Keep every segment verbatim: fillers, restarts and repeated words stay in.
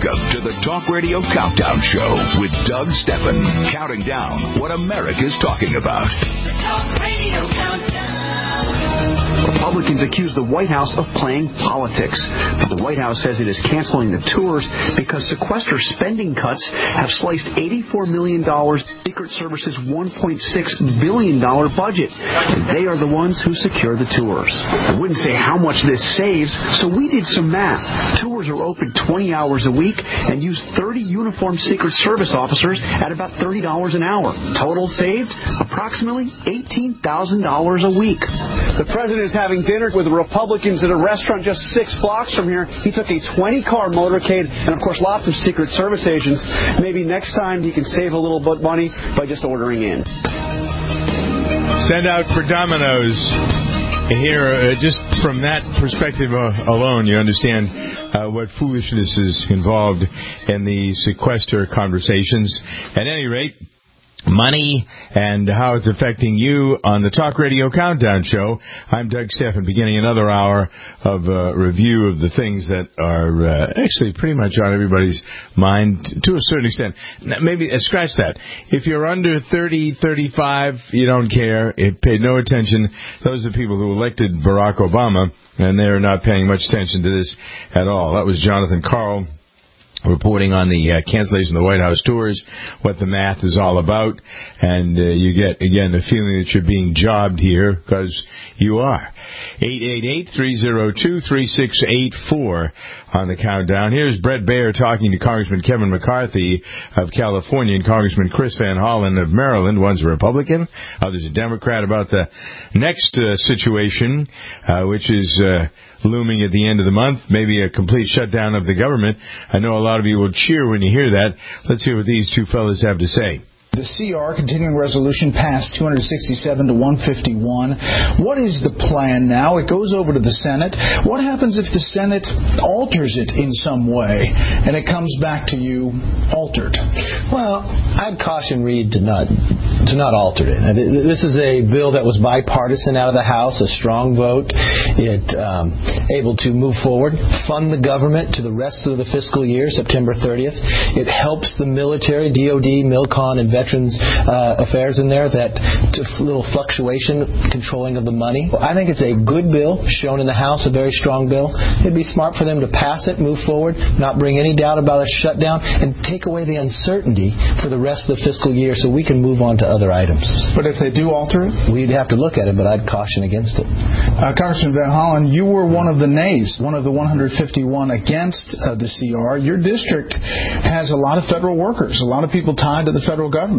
Welcome to the Talk Radio Countdown Show with Doug Stephan, counting down what America's talking about. The Talk Radio Countdown. Republicans accuse the White House of playing politics. But the White House says it is canceling the tours because sequester spending cuts have sliced eighty-four million dollars Secret Service's one point six billion dollars budget. And they are the ones who secure the tours. I wouldn't say how much this saves, so we did some math. Tours are open twenty hours a week and use thirty uniformed Secret Service officers at about thirty dollars an hour. Total saved approximately eighteen thousand dollars a week. The president is having dinner with the Republicans at a restaurant just six blocks from here. He took a twenty-car motorcade and, of course, lots of Secret Service agents. Maybe next time he can save a little bit money by just ordering in. Send out for Domino's. Here, uh, just from that perspective uh, alone, you understand uh, what foolishness is involved in the sequester conversations. At any rate, money and how it's affecting you on the Talk Radio Countdown Show. I'm Doug Stephan, beginning another hour of uh, review of the things that are uh, actually pretty much on everybody's mind to a certain extent. Maybe uh, scratch that. If you're under thirty, thirty-five, you don't care. It paid no attention. Those are people who elected Barack Obama, and they're not paying much attention to this at all. That was Jonathan Karl reporting on the uh, cancellation of the White House tours, what the math is all about, and uh, you get, again, the feeling that you're being jobbed here, because you are. eight eight eight, three oh two, three six eight four on the countdown. Here's Bret Baier talking to Congressman Kevin McCarthy of California and Congressman Chris Van Hollen of Maryland. One's a Republican, other's a Democrat, about the next uh, situation, uh, which is uh, looming at the end of the month, maybe a complete shutdown of the government. I know a lot of you will cheer when you hear that. Let's hear what these two fellas have to say. The C R, continuing resolution, passed two hundred sixty-seven to one fifty-one. What is the plan now? It goes over to the Senate. What happens if the Senate alters it in some way and it comes back to you altered? Well, I'd caution Reid to not to not alter it. This is a bill that was bipartisan out of the House, a strong vote. It um, able to move forward, fund the government to the rest of the fiscal year, September thirtieth. It helps the military, D O D, MILCON, and Veterans uh, Affairs in there, that t- little fluctuation controlling of the money. I think it's a good bill, shown in the House, a very strong bill. It'd be smart for them to pass it, move forward, not bring any doubt about a shutdown, and take away the uncertainty for the rest of the fiscal year so we can move on to other items. But if they do alter it? We'd have to look at it, but I'd caution against it. Uh, Congressman Van Hollen, you were one of the nays, one of the one hundred fifty-one against uh, the C R. Your district has a lot of federal workers, a lot of people tied to the federal government.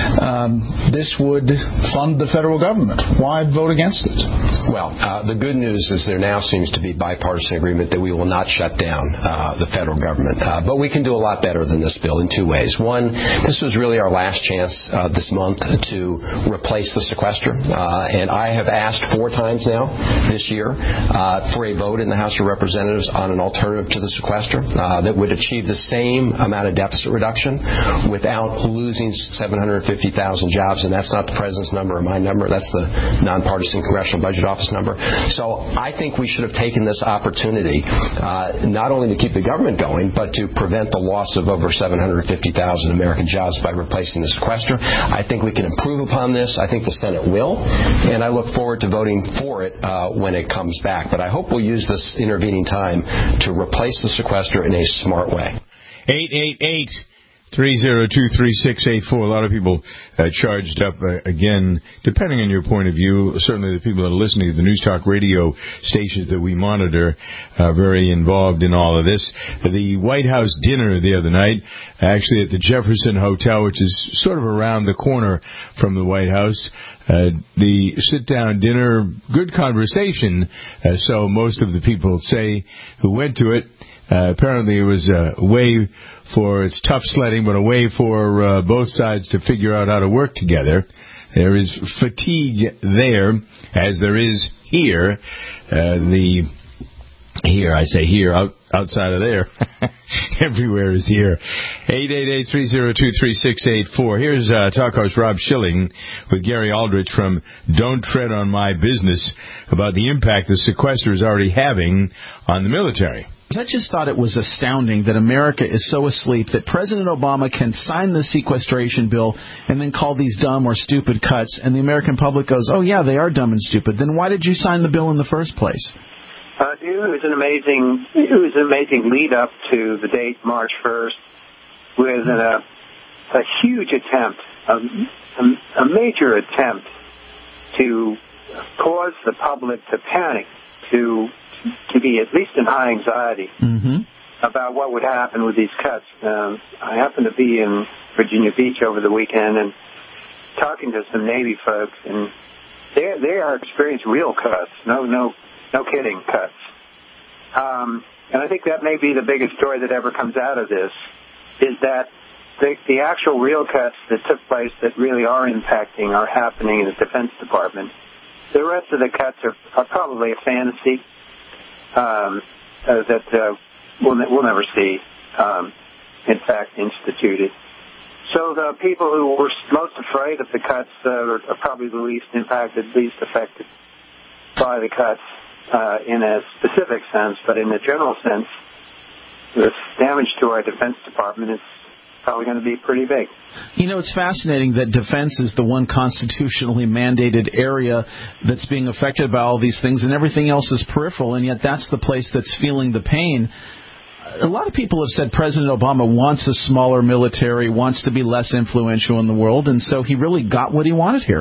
Um, this would fund the federal government. Why vote against it? Well, uh, the good news is there now seems to be bipartisan agreement that we will not shut down uh, the federal government. Uh, but we can do a lot better than this bill in two ways. One, this was really our last chance uh, this month to replace the sequester. Uh, and I have asked four times now this year uh, for a vote in the House of Representatives on an alternative to the sequester uh, that would achieve the same amount of deficit reduction without losing seven hundred fifty thousand jobs, and that's not the President's number or my number. That's the nonpartisan Congressional Budget Office number. So I think we should have taken this opportunity uh, not only to keep the government going, but to prevent the loss of over seven hundred fifty thousand American jobs by replacing the sequester. I think we can improve upon this. I think the Senate will, and I look forward to voting for it uh, when it comes back. But I hope we'll use this intervening time to replace the sequester in a smart way. eight eight eight three oh two, three six eight four. A lot of people uh, charged up uh, again, depending on your point of view. Certainly the people that are listening to the News Talk radio stations that we monitor are very involved in all of this. The White House dinner the other night, actually at the Jefferson Hotel, which is sort of around the corner from the White House. Uh, the sit-down dinner, good conversation, uh, so most of the people say who went to it. Uh, apparently it was a way for, it's tough sledding, but a way for uh, both sides to figure out how to work together. There is fatigue there, as there is here. Uh, the Here, I say here, out, outside of there. Everywhere is here. eight eight eight, three oh two, three six eight four. Here's uh, talk host Rob Schilling with Gary Aldrich from Don't Tread on My Business about the impact the sequester is already having on the military. I just thought it was astounding that America is so asleep that President Obama can sign the sequestration bill and then call these dumb or stupid cuts, and the American public goes, oh, yeah, they are dumb and stupid. Then why did you sign the bill in the first place? Uh, it was an amazing, it was an amazing lead up to the date March first, with a, a huge attempt, a, a, a major attempt to cause the public to panic, to to be at least in high anxiety mm-hmm. about what would happen with these cuts. Um, I happened to be in Virginia Beach over the weekend and talking to some Navy folks, and they they are experiencing real cuts. No, no, no kidding, cuts. Um, and I think that may be the biggest story that ever comes out of this, is that the, the actual real cuts that took place that really are impacting are happening in the Defense Department. The rest of the cuts are, are probably a fantasy. Um, uh, that uh, we'll, ne- we'll never see, um, in fact, instituted. So the people who were most afraid of the cuts uh, are, are probably the least impacted, least affected by the cuts uh, in a specific sense, but in a general sense, the damage to our Defense Department is probably going to be pretty big. You know, it's fascinating that defense is the one constitutionally mandated area that's being affected by all these things, and everything else is peripheral, and yet that's the place that's feeling the pain. A lot of people have said President Obama wants a smaller military, wants to be less influential in the world, and so he really got what he wanted here.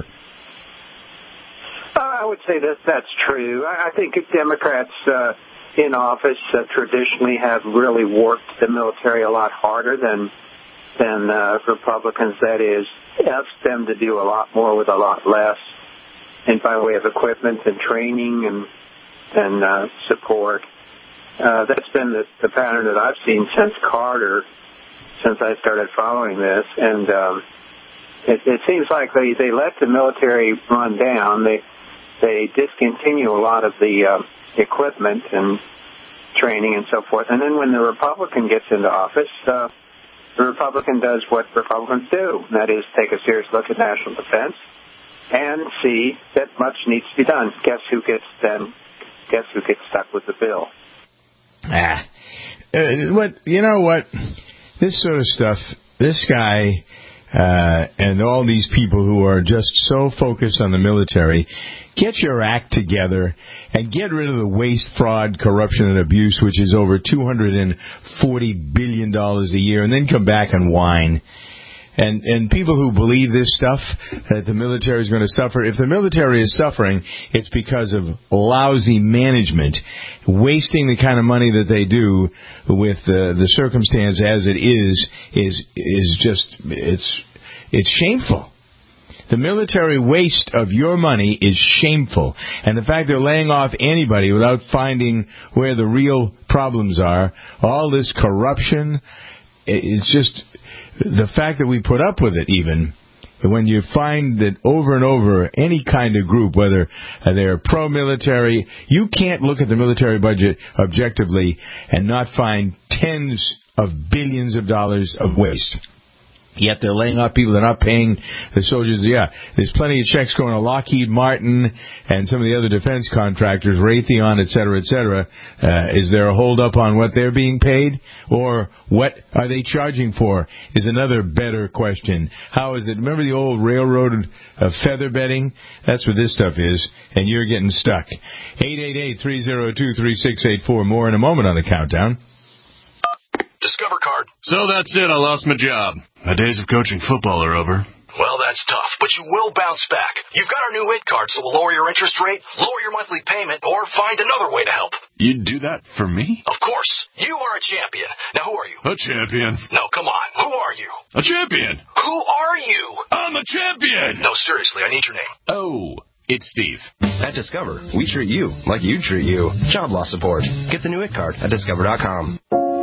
Uh, I would say that that's true. I, I think Democrats uh, in office uh, traditionally have really worked the military a lot harder than than uh, Republicans. That is, asked them to do a lot more with a lot less, and by way of equipment and training and and uh, support. Uh, that's been the, the pattern that I've seen since Carter, since I started following this, and um, it, it seems like they, they let the military run down. They they discontinue a lot of the uh, equipment and training and so forth, and then when the Republican gets into office, uh, the Republican does what Republicans do, and that is take a serious look at national defense and see that much needs to be done. Guess who gets then? Guess who gets stuck with the bill? Ah, uh, what you know? What this sort of stuff? This guy uh, and all these people who are just so focused on the military. Get your act together and get rid of the waste, fraud, corruption, and abuse, which is over two hundred forty billion dollars a year, and then come back and whine. And and people who believe this stuff, that the military is going to suffer, if the military is suffering, it's because of lousy management, wasting the kind of money that they do with uh, the circumstance as it is, is is just, it's it's shameful. The military waste of your money is shameful. And the fact they're laying off anybody without finding where the real problems are, all this corruption, it's just the fact that we put up with it even. When you find that over and over, any kind of group, whether they're pro-military, you can't look at the military budget objectively and not find tens of billions of dollars of waste. Yet they're laying off people. They're not paying the soldiers. Yeah, there's plenty of checks going to Lockheed Martin and some of the other defense contractors, Raytheon, et cetera, et cetera. Uh, is there a hold-up on what they're being paid? Or what are they charging for is another better question. How is it? Remember the old railroad uh, feather bedding? That's what this stuff is, and you're getting stuck. eight eight eight, three oh two, three six eight four. More in a moment on the countdown. Discover card. So that's it. I lost my job. My days of coaching football are over. Well, that's tough, but you will bounce back. You've got our new I T card, so we'll lower your interest rate, lower your monthly payment, or find another way to help. You'd do that for me? Of course. You are a champion. Now, who are you? A champion. No, come on. Who are you? A champion. Who are you? I'm a champion. No, seriously, I need your name. Oh, it's Steve. At Discover, we treat you like you treat you. Job loss support. Get the new I T card at discover dot com.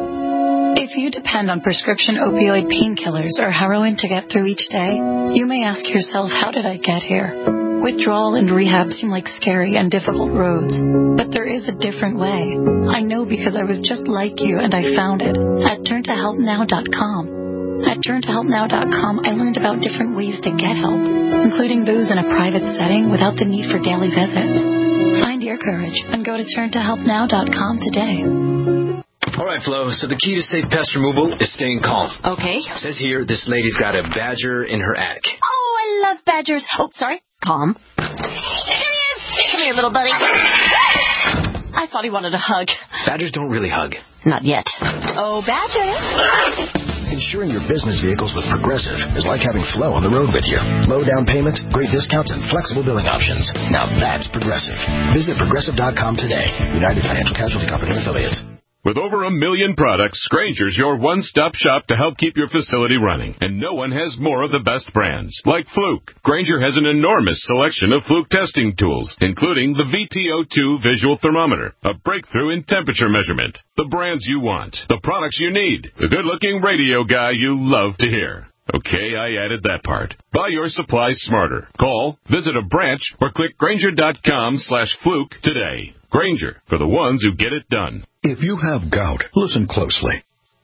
If you depend on prescription opioid painkillers or heroin to get through each day, you may ask yourself, how did I get here? Withdrawal and rehab seem like scary and difficult roads, but there is a different way. I know because I was just like you and I found it at turn to help now dot com. At turn to help now dot com, I learned about different ways to get help, including those in a private setting without the need for daily visits. Find your courage and go to turn to help now dot com today. All right, Flo, so the key to safe pest removal is staying calm. Okay. It says here this lady's got a badger in her attic. Oh, I love badgers. Oh, sorry. Calm. Here he is. Come here, little buddy. I thought he wanted a hug. Badgers don't really hug. Not yet. Oh, badger. Insuring your business vehicles with Progressive is like having Flo on the road with you. Low down payment, great discounts, and flexible billing options. Now that's Progressive. Visit Progressive dot com today. United Financial Casualty Company and Affiliates. With over a million products, Grainger's your one-stop shop to help keep your facility running. And no one has more of the best brands, like Fluke. Grainger has an enormous selection of Fluke testing tools, including the V T O two visual thermometer, a breakthrough in temperature measurement. The brands you want, the products you need, the good-looking radio guy you love to hear. Okay, I added that part. Buy your supplies smarter. Call, visit a branch, or click Grainger dot com slash Fluke today. Grainger, for the ones who get it done. If you have gout, listen closely.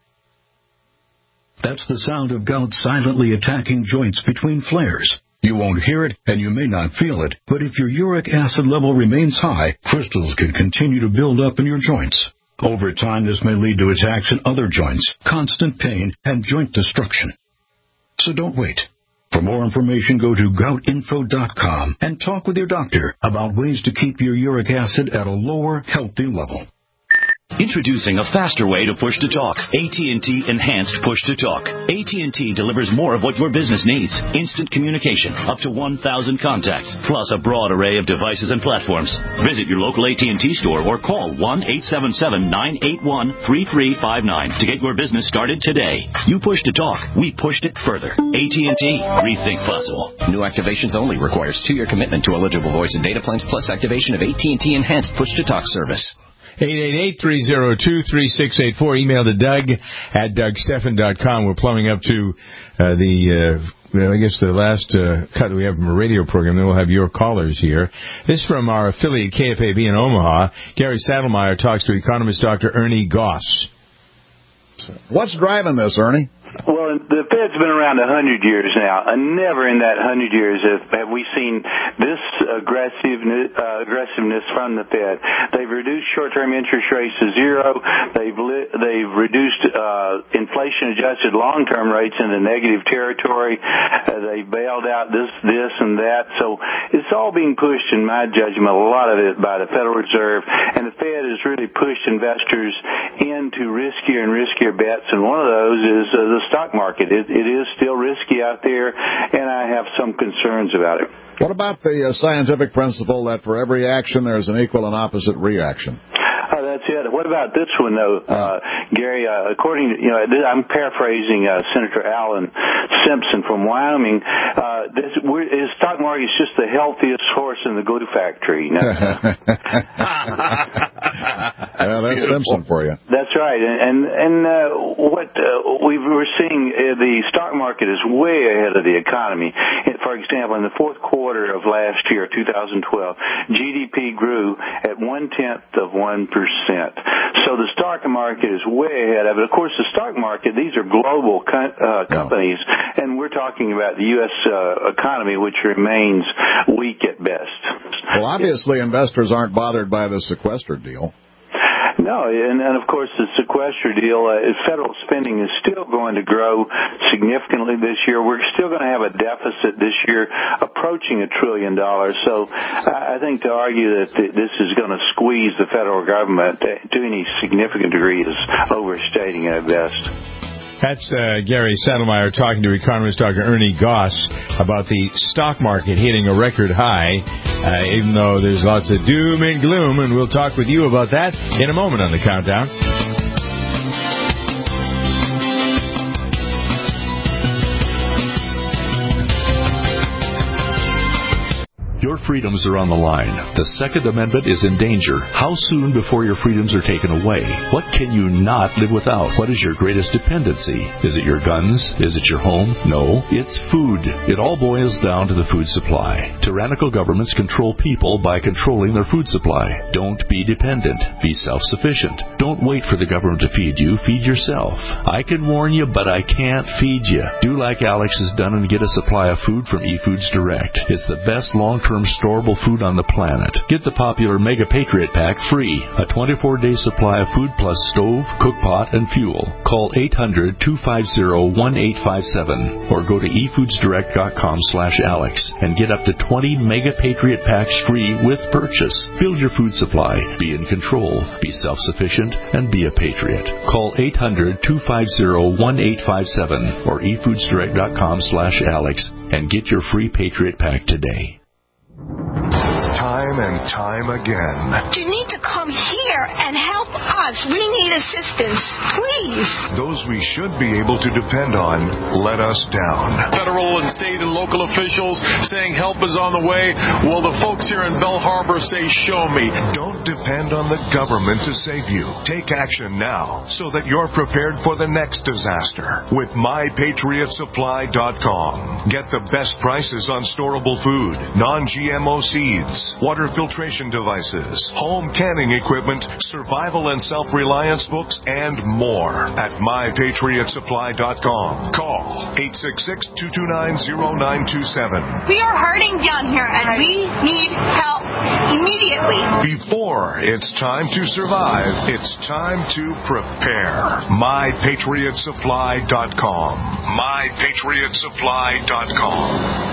That's the sound of gout silently attacking joints between flares. You won't hear it, and you may not feel it, but if your uric acid level remains high, crystals can continue to build up in your joints. Over time, this may lead to attacks in other joints, constant pain, and joint destruction. So don't wait. For more information, go to gout info dot com and talk with your doctor about ways to keep your uric acid at a lower, healthy level. Introducing a faster way to push to talk. A T and T Enhanced Push to Talk. A T and T delivers more of what your business needs. Instant communication, up to one thousand contacts, plus a broad array of devices and platforms. Visit your local A T and T store or call one eight seven seven, nine eight one, three three five nine to get your business started today. You push to talk, we pushed it further. A T and T, rethink possible. New activations only requires two-year commitment to eligible voice and data plans plus activation of A T and T Enhanced Push to Talk service. eight eight eight, three oh two, three six eight four. Email to Doug at Doug Stephan dot com. We're plumbing up to uh, the, uh, well, I guess the last uh, cut we have from a radio program. Then we'll have your callers here. This is from our affiliate K F A B in Omaha. Gary Saddlemeyer talks to economist Doctor Ernie Goss. What's driving this, Ernie? Well, the Fed's been around a hundred years now, and never in that hundred years have, have we seen this aggressiveness, uh, aggressiveness from the Fed. They've reduced short-term interest rates to zero. They've li- they've reduced uh, inflation-adjusted long-term rates into negative territory. Uh, they bailed out this, this, and that. So it's all being pushed, in my judgment, a lot of it by the Federal Reserve, and the Fed has really pushed investors into riskier and riskier bets, and one of those is uh, the stock market. It, it is still risky out there, and I have some concerns about it. What about the uh, scientific principle that for every action there's an equal and opposite reaction? Oh, that's it. What about this one, though, uh, Gary? Uh, according to, you know, I'm paraphrasing uh, Senator Alan Simpson from Wyoming. Uh, this, we're, his stock market is just the healthiest horse in the glue factory. You know? Yeah, that's Simpson for you. That's right. And and, and uh, what uh, we were seeing, uh, the stock market is way ahead of the economy. For example, in the fourth quarter of last year, two thousand twelve, G D P grew at one-tenth of one percent. So the stock market is way ahead of it. Of course, the stock market, these are global co- uh, companies, and we're talking about the U S uh, economy, which remains weak at best. Well, obviously, investors aren't bothered by the sequester deal. No, and, and of course the sequester deal, uh, federal spending is still going to grow significantly this year. We're still going to have a deficit this year approaching a trillion dollars. So I think to argue that th- this is going to squeeze the federal government to any significant degree is overstating it at best. That's uh, Gary Saddlemeyer talking to economist Doctor Ernie Goss about the stock market hitting a record high, uh, even though there's lots of doom and gloom, and we'll talk with you about that in a moment on the Countdown. Your freedoms are on the line. The Second Amendment is in danger. How soon before your freedoms are taken away? What can you not live without? What is your greatest dependency? Is it your guns? Is it your home? No, it's food. It all boils down to the food supply. Tyrannical governments control people by controlling their food supply. Don't be dependent. Be self-sufficient. Don't wait for the government to feed you. Feed yourself. I can warn you, but I can't feed you. Do like Alex has done and get a supply of food from eFoods Direct. It's the best long-term storable food on the planet. Get the popular Mega Patriot Pack free, a twenty-four day supply of food plus stove, cook pot, and fuel. Call eight hundred, two five zero, one eight five seven or go to e foods direct dot com slash Alex and get up to twenty Mega Patriot Packs free with purchase. Build your food supply, be in control, be self-sufficient, and be a patriot. Call eight hundred, two five zero, one eight five seven or e foods direct dot com slash Alex and get your free Patriot Pack today. Time and time again. You need to come here and help us. We need assistance, please. Those we should be able to depend on let us down. Federal and state and local officials saying help is on the way. Well, the folks here in Belle Harbor say, show me. Don't depend on the government to save you. Take action now so that you're prepared for the next disaster with my patriot supply dot com. Get the best prices on storable food, non G M O seeds, water filtration devices, home canning equipment, survival and self-reliance books, and more at my patriot supply dot com. Call eight six six, two two nine, zero nine two seven. We are hurting down here, and we need help immediately. Before it's time to survive, it's time to prepare. my patriot supply dot com. my patriot supply dot com.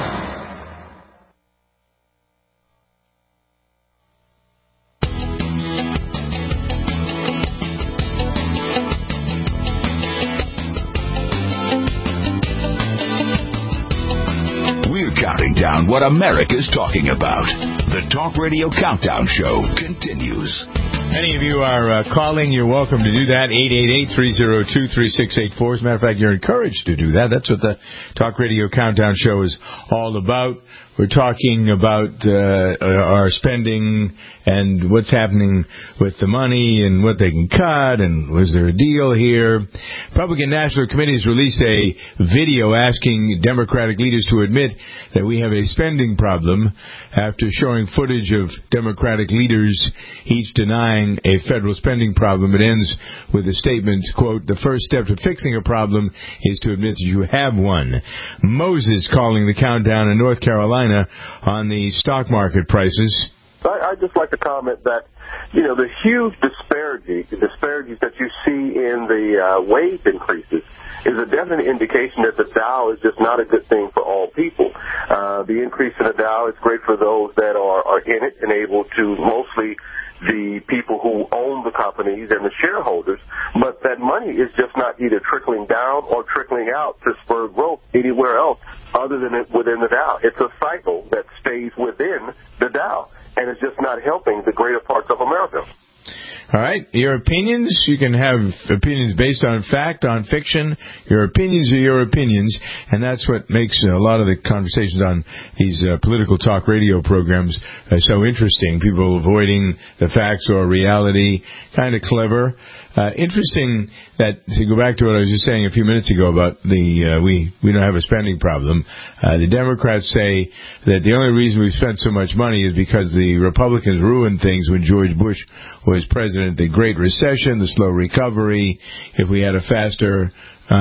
Counting down what America's talking about. The Talk Radio Countdown Show continues. Any of you are uh, calling, you're welcome to do that. eight eight eight, three oh two, three six eight four. As a matter of fact, you're encouraged to do that. That's what the Talk Radio Countdown Show is all about. We're talking about uh, our spending and what's happening with the money and what they can cut and was there a deal here. Republican National Committee has released a video asking Democratic leaders to admit that we have a spending problem after showing footage of Democratic leaders each denying a federal spending problem. It ends with a statement, quote, the first step to fixing a problem is to admit that you have one. Moses calling the countdown in North Carolina on the stock market prices. I, I'd just like to comment that, you know, the huge disparity, the disparities that you see in the uh, wage increases is a definite indication that the Dow is just not a good thing for all people. Uh, the increase in the Dow is great for those that are, are in it and able to mostly the people who own the companies and the shareholders, but that money is just not either trickling down or trickling out to spur growth anywhere else other than it within the Dow. It's a cycle that stays within the Dow, and it's just not helping the greater parts of America. All right, your opinions, you can have opinions based on fact, on fiction. Your opinions are your opinions, and that's what makes a lot of the conversations on these uh, political talk radio programs uh, so interesting. People avoiding the facts or reality, kind of clever. Uh, interesting that, to go back to what I was just saying a few minutes ago about the uh, we, we don't have a spending problem. Uh, the Democrats say that the only reason we've spent so much money is because the Republicans ruined things when George Bush was president. The Great Recession, the slow recovery. If we had a faster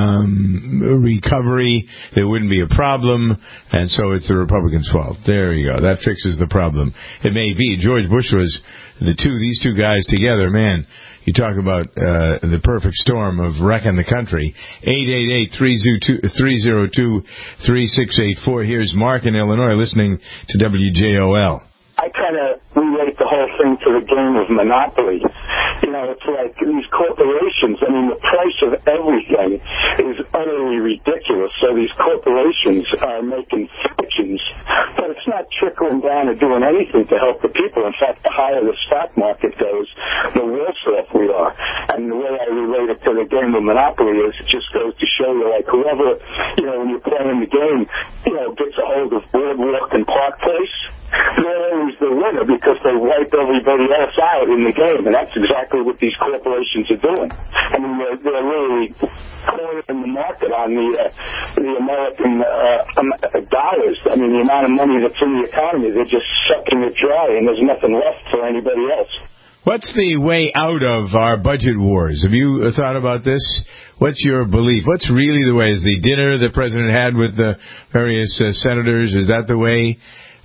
um, recovery, there wouldn't be a problem, and so it's the Republicans' fault. There you go. That fixes the problem. It may be. George Bush was the two, these two guys together, man. You talk about uh, the perfect storm of wrecking the country. eight eight eight, three oh two, three six eight four. Here's Mark in Illinois listening to W J O L. I kind of relate the whole thing to the game of Monopoly. You know, it's like these corporations, I mean, the price of everything is utterly ridiculous. So these corporations are making fortunes, but it's not trickling down or doing anything to help the people. In fact, the higher the stock market goes, the worse off we are. And the way I relate it to the game of Monopoly is it just goes to show you, like, whoever, you know, when you're playing the game, you know, gets a hold of Boardwalk and Park Place, they're always the winner because they wipe everybody else out in the game, and that's exactly what these corporations are doing. I mean, they're, they're really cornering the market on the uh, the American uh, um, dollars. I mean, the amount of money that's in the economy, they're just sucking it dry, and there's nothing left for anybody else. What's the way out of our budget wars? Have you thought about this? What's your belief? What's really the way? Is the dinner the president had with the various uh, senators, is that the way?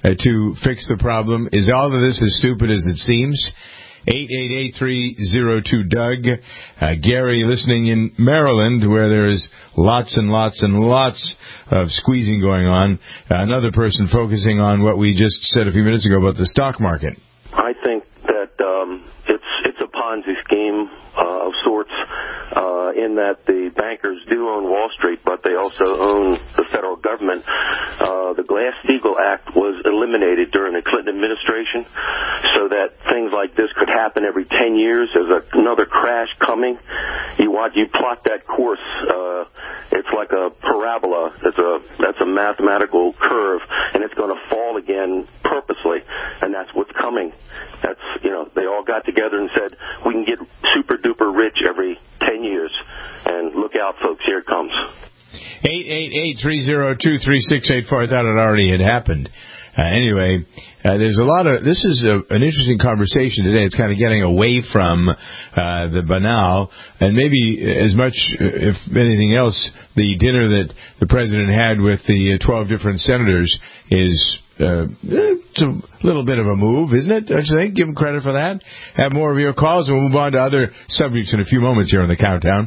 uh, to fix the problem? Is all of this as stupid as it seems? eight eight eight, three oh two, Doug. Uh, Gary listening in Maryland, where there is lots and lots and lots of squeezing going on. Uh, another person focusing on what we just said a few minutes ago about the stock market. I think that um, it's it's a Ponzi scheme uh, of sorts, uh, in that the bankers do own Wall Street, but they also own the federal government. Uh, the Glass-Steagall Act was eliminated during the Clinton administration so that things like this could happen every ten years. There's a, another crash coming. You watch, you plot that course. Uh, it's like a parabola. It's a that's a mathematical curve, and it's going to fall again purposely, and that's what's coming. That's, you know, they all got together and said, we can get super duper rich every ten years, and look out, folks, here it comes. eight eight eight, three oh two, three six eight four. I thought it already had happened. Uh, anyway, uh, there's a lot of, this is a, an interesting conversation today. It's kind of getting away from uh, the banal, and maybe as much, if anything else, the dinner that the president had with the twelve different senators is uh, it's a little bit of a move, isn't it? Don't you think? Give him credit for that. Have more of your calls, and we'll move on to other subjects in a few moments here on the Countdown.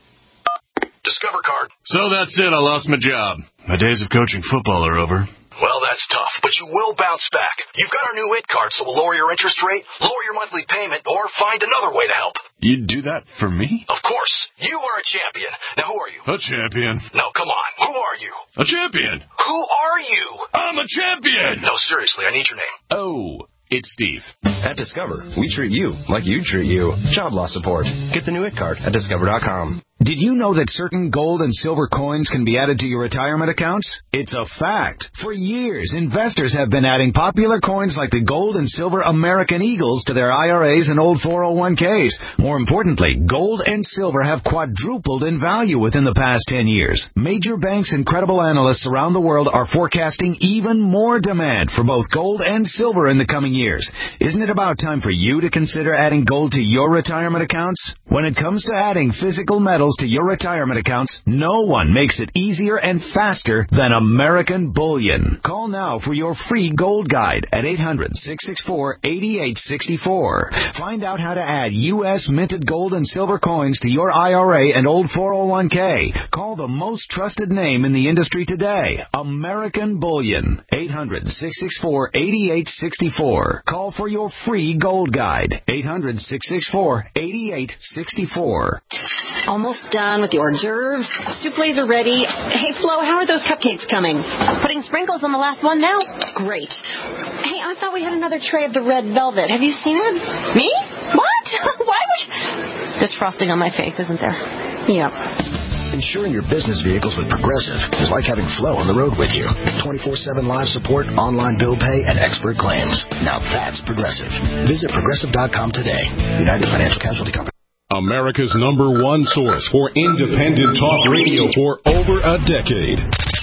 Discover card. So that's it. I lost my job. My days of coaching football are over. Well, that's tough, but you will bounce back. You've got our new I T card, so we'll lower your interest rate, lower your monthly payment, or find another way to help. You'd do that for me? Of course. You are a champion. Now, who are you? A champion. No, come on. Who are you? A champion. Who are you? I'm a champion. No, seriously, I need your name. Oh, it's Steve. At Discover, we treat you like you treat you. Job loss support. Get the new I T card at discover dot com. Did you know that certain gold and silver coins can be added to your retirement accounts? It's a fact. For years, investors have been adding popular coins like the gold and silver American Eagles to their I R As and old four oh one Ks. More importantly, gold and silver have quadrupled in value within the past ten years. Major banks and credible analysts around the world are forecasting even more demand for both gold and silver in the coming years. Isn't it about time for you to consider adding gold to your retirement accounts? When it comes to adding physical metals to your retirement accounts, no one makes it easier and faster than American Bullion. Call now for your free gold guide at eight hundred, six six four, eight eight six four. Find out how to add U S minted gold and silver coins to your I R A and old four oh one K. Call the most trusted name in the industry today, American Bullion. eight hundred, six six four, eight eight six four. Call for your free gold guide. eight hundred, six six four, eight eight six four. Almost done with the hors d'oeuvres. Soup plates are ready. Hey, Flo, how are those cupcakes coming? Putting sprinkles on the last one now? Great. Hey, I thought we had another tray of the red velvet. Have you seen it? Me? What? Why would you... There's frosting on my face, isn't there? Yep. Insuring your business vehicles with Progressive is like having Flo on the road with you. twenty-four seven live support, online bill pay, and expert claims. Now that's Progressive. Visit progressive dot com today. United Financial Casualty Company. America's number one source for independent talk radio for over a decade.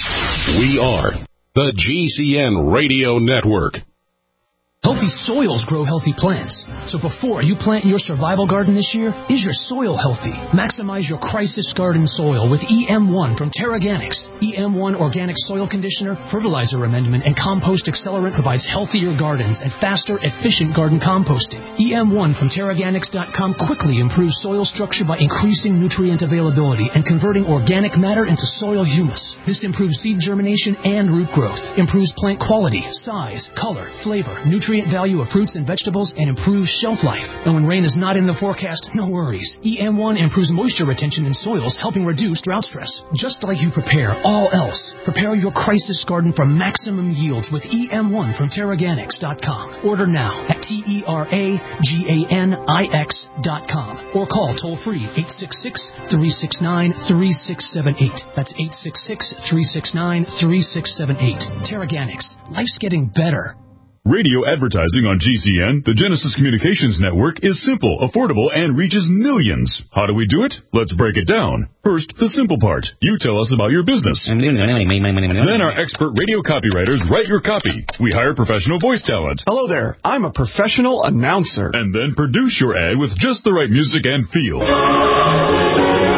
We are the G C N Radio Network. Healthy soils grow healthy plants. So before you plant your survival garden this year, is your soil healthy? Maximize your crisis garden soil with E M one from TerraGanix. E M one Organic Soil Conditioner, Fertilizer Amendment, and Compost Accelerant provides healthier gardens and faster, efficient garden composting. E M one from Terraganix dot com quickly improves soil structure by increasing nutrient availability and converting organic matter into soil humus. This improves seed germination and root growth, improves plant quality, size, color, flavor, nutrient value of fruits and vegetables, and improves shelf life. And when rain is not in the forecast, no worries. E M one improves moisture retention in soils, helping reduce drought stress. Just like you prepare all else, prepare your crisis garden for maximum yields with E M one from Terraganix dot com. Order now at T E R A G A N I X dot com or call toll-free eight six six, three six nine, three six seven eight. That's eight six six, three six nine, three six seven eight. Terraganix. Life's getting better. Radio advertising on G C N, the Genesis Communications Network, is simple, affordable, and reaches millions. How do we do it? Let's break it down. First, the simple part. You tell us about your business. Then our expert radio copywriters write your copy. We hire professional voice talent. Hello there. I'm a professional announcer. And then produce your ad with just the right music and feel.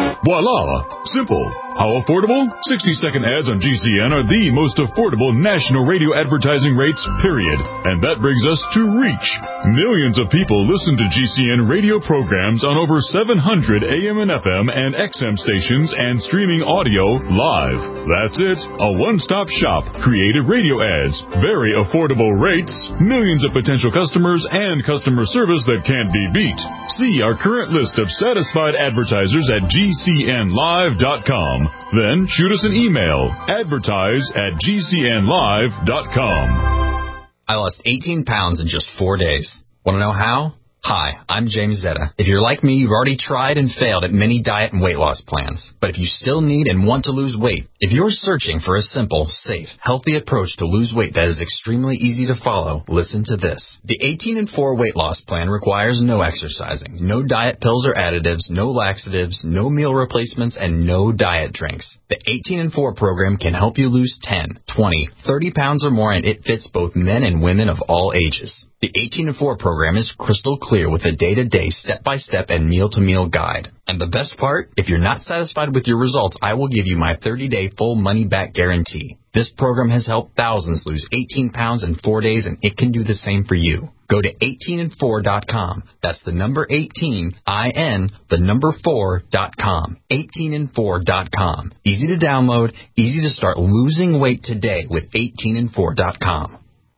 Voila! Simple. How affordable? sixty-second ads on G C N are the most affordable national radio advertising rates, period. And that brings us to reach. Millions of people listen to G C N radio programs on over seven hundred A M and F M and X M stations and streaming audio live. That's it. A one-stop shop. Creative radio ads. Very affordable rates. Millions of potential customers and customer service that can't be beat. See our current list of satisfied advertisers at G C N live dot com. Then shoot us an email. Advertise at G C N live dot com. I lost eighteen pounds in just four days. Want to know how? Hi, I'm James Zetta. If you're like me, you've already tried and failed at many diet and weight loss plans. But if you still need and want to lose weight, if you're searching for a simple, safe, healthy approach to lose weight that is extremely easy to follow, listen to this. The eighteen and four weight loss plan requires no exercising, no diet pills or additives, no laxatives, no meal replacements, and no diet drinks. The eighteen and four program can help you lose ten, twenty, thirty pounds or more, and it fits both men and women of all ages. The eighteen and four program is crystal clear with a day-to-day, step-by-step, and meal-to-meal guide. And the best part, if you're not satisfied with your results, I will give you my thirty-day full money-back guarantee. This program has helped thousands lose eighteen pounds in four days, and it can do the same for you. Go to eighteen and four dot com. That's the number eighteen, I N, the number four dot com. eighteen and four dot com. Easy to download, easy to start losing weight today with eighteen and four dot com.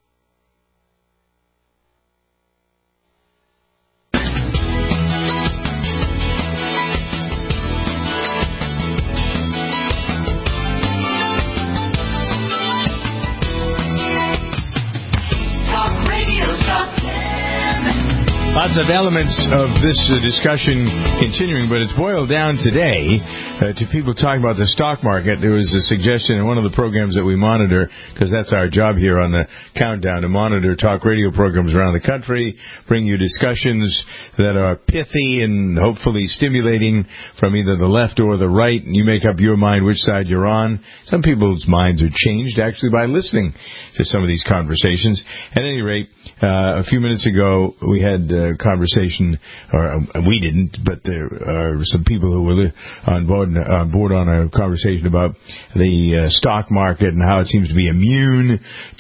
Lots of elements of this uh, discussion continuing, but it's boiled down today uh, to people talking about the stock market. There was a suggestion in one of the programs that we monitor, because that's our job here on the Countdown, to monitor talk radio programs around the country, bring you discussions that are pithy and hopefully stimulating from either the left or the right, and you make up your mind which side you're on. Some people's minds are changed actually by listening to some of these conversations. At any rate, uh, a few minutes ago we had uh, conversation, or um, we didn't, but there are some people who were on board on board on a conversation about the uh, stock market and how it seems to be immune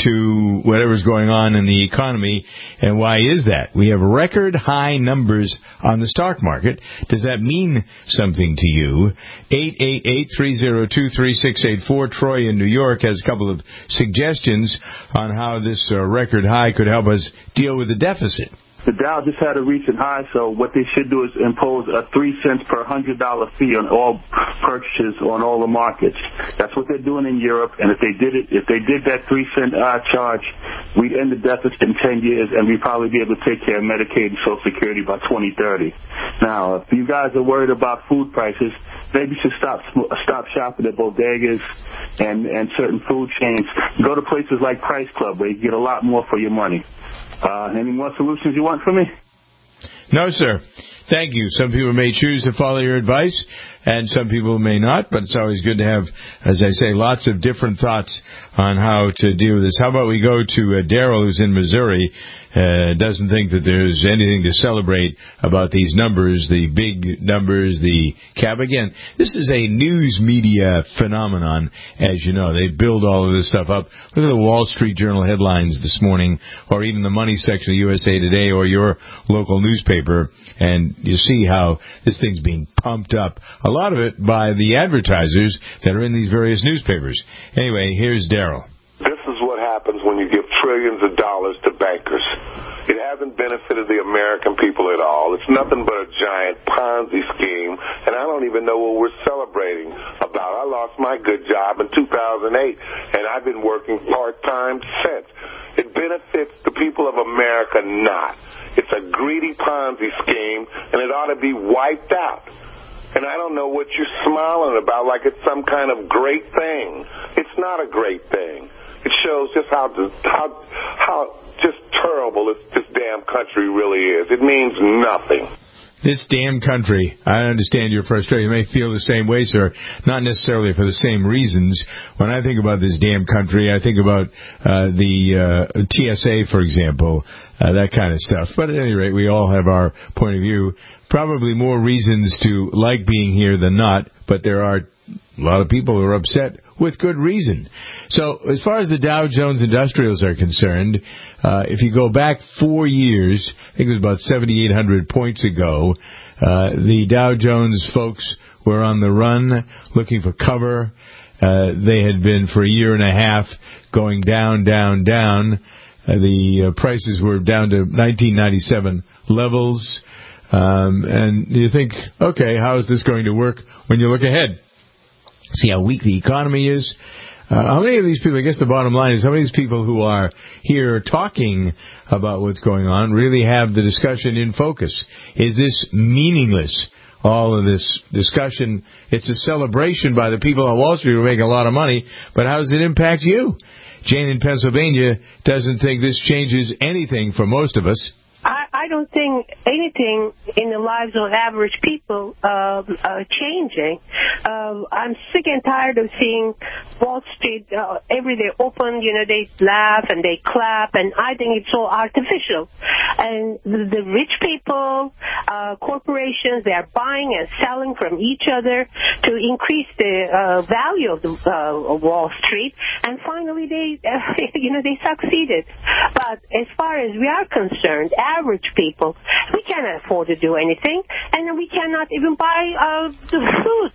to whatever's going on in the economy. And why is that? We have record high numbers on the stock market. Does that mean something to you? eight eight eight, three oh two, three six eight four. Troy in New York has a couple of suggestions on how this uh, record high could help us deal with the deficit. The Dow just had a recent high, so what they should do is impose a three cents per hundred dollar fee on all purchases on all the markets. That's what they're doing in Europe, and if they did it, if they did that three cent uh, charge, we'd end the deficit in ten years, and we'd probably be able to take care of Medicaid and Social Security by twenty thirty. Now, if you guys are worried about food prices, maybe you should stop stop shopping at bodegas and and certain food chains. Go to places like Price Club, where you get a lot more for your money. Uh, any more solutions you want from me? No, sir. Thank you. Some people may choose to follow your advice, and some people may not, but it's always good to have, as I say, lots of different thoughts on how to deal with this. How about we go to uh, Daryl, who's in Missouri, uh, doesn't think that there's anything to celebrate about these numbers, the big numbers, the cap. Again, this is a news media phenomenon, as you know. They build all of this stuff up. Look at the Wall Street Journal headlines this morning, or even the money section of U S A Today or your local newspaper, and you see how this thing's being pumped up, a lot of it by the advertisers that are in these various newspapers. Anyway, here's Daryl. This is what happens when you give trillions of dollars to bankers. It hasn't benefited the American people at all. It's nothing but a giant Ponzi scheme, and I don't even know what we're celebrating about. I lost my good job in two thousand eight, and I've been working part-time since. It benefits the people of America not. It's a greedy Ponzi scheme, and it ought to be wiped out. And I don't know what you're smiling about like it's some kind of great thing. It's not a great thing. It shows just how how how just terrible this, this damn country really is. It means nothing. This damn country. I understand your frustration. You may feel the same way, sir. Not necessarily for the same reasons. When I think about this damn country, I think about uh, the uh, T S A, for example. uh, that kind of stuff. But at any rate, we all have our point of view. Probably more reasons to like being here than not, but there are a lot of people who are upset with good reason. So as far as the Dow Jones Industrials are concerned, uh, if you go back four years, I think it was about seventy-eight hundred points ago, uh, the Dow Jones folks were on the run looking for cover. Uh, they had been for a year and a half going down, down, down. Uh, the uh, prices were down to nineteen ninety-seven levels. Um, and you think, okay, how is this going to work when you look ahead? See how weak the economy is. Uh, how many of these people, I guess the bottom line is, how many of these people who are here talking about what's going on really have the discussion in focus? Is this meaningless? All of this discussion, it's a celebration by the people on Wall Street who make a lot of money, but how does it impact you? Jane in Pennsylvania doesn't think this changes anything for most of us. I, I don't think anything in the lives of average people uh, uh, changing. Uh, I'm sick and tired of seeing Wall Street uh, every day open, you know, they laugh and they clap, and I think it's all artificial. And the, the rich people, uh, corporations, they are buying and selling from each other to increase the uh, value of the uh, of Wall Street, and finally they, uh, you know, they succeeded. But as far as we are concerned, average people, we cannot afford to do anything, and we cannot even buy uh, the food.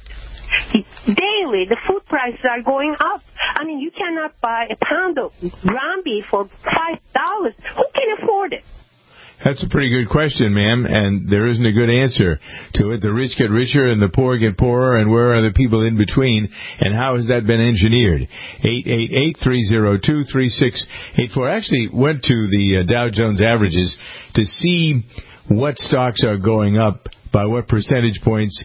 Daily, the food prices are going up. I mean, you cannot buy a pound of ground beef for five dollars. Who can afford it? That's a pretty good question, ma'am, and there isn't a good answer to it. The rich get richer and the poor get poorer, and where are the people in between, and how has that been engineered? eight eight eight, three oh two, three six eight four. I actually went to the uh, Dow Jones averages to see what stocks are going up by what percentage points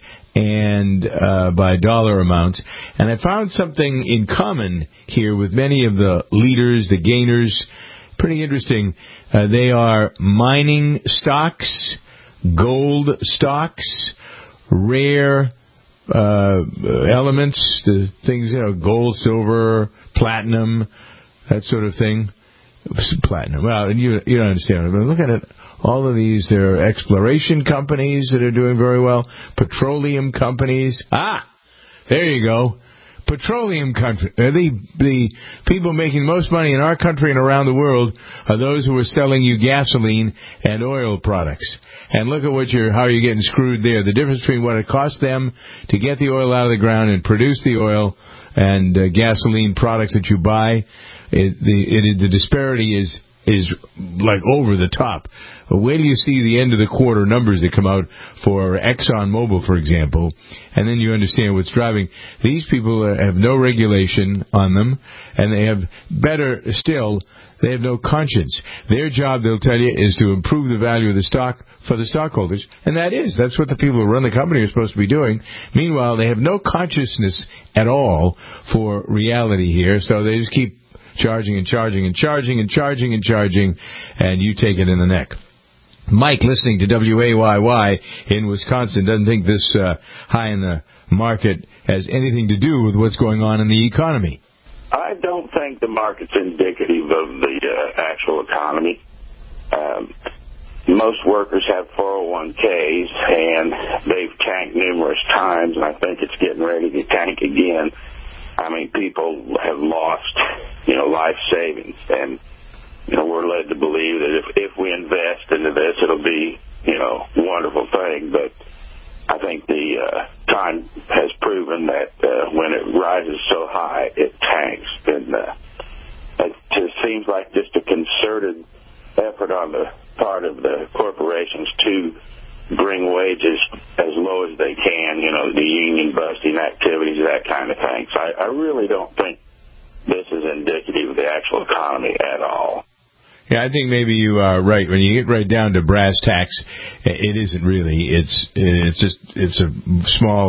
and uh, by dollar amounts, and I found something in common here with many of the leaders, the gainers. Pretty interesting. Uh, they are mining stocks, gold stocks, rare uh, elements, the things, you know, gold, silver, platinum, that sort of thing. Platinum. Well, you you don't understand. But look at it. All of these, there are exploration companies that are doing very well, petroleum companies. Ah, there you go. Petroleum country. Uh, the the people making most money in our country and around the world are those who are selling you gasoline and oil products. And look at what you're how you're getting screwed there. The difference between what it costs them to get the oil out of the ground and produce the oil and uh, gasoline products that you buy, it, the it, the disparity is is like over the top. Wait till you see the end of the quarter numbers that come out for ExxonMobil, for example, and then you understand what's driving. These people have no regulation on them, and they have, better still, they have no conscience. Their job, they'll tell you, is to improve the value of the stock for the stockholders, and that is. That's what the people who run the company are supposed to be doing. Meanwhile, they have no consciousness at all for reality here, so they just keep charging and charging and charging and charging and charging, and you take it in the neck. Mike, listening to W A Y Y in Wisconsin, doesn't think this uh, high in the market has anything to do with what's going on in the economy. I don't think the market's indicative of the uh, actual economy. Um, most workers have four oh one k's, and they've tanked numerous times, and I think it's getting ready to tank again. I mean, people have lost, you know, life savings, and, you know, we're led to believe that if, if we invest into this, it'll be, you know, a wonderful thing. But I think the uh, time has proven that uh, when it rises so high, it tanks. And uh, it just seems like just a concerted effort on the part of the corporations to bring wages as low as they can, you know, the union busting activities, that kind of thing. So I, I really don't think this is indicative of the actual economy at all. Yeah, I think maybe you are right. When you get right down to brass tacks, it isn't really. It's it's just it's a small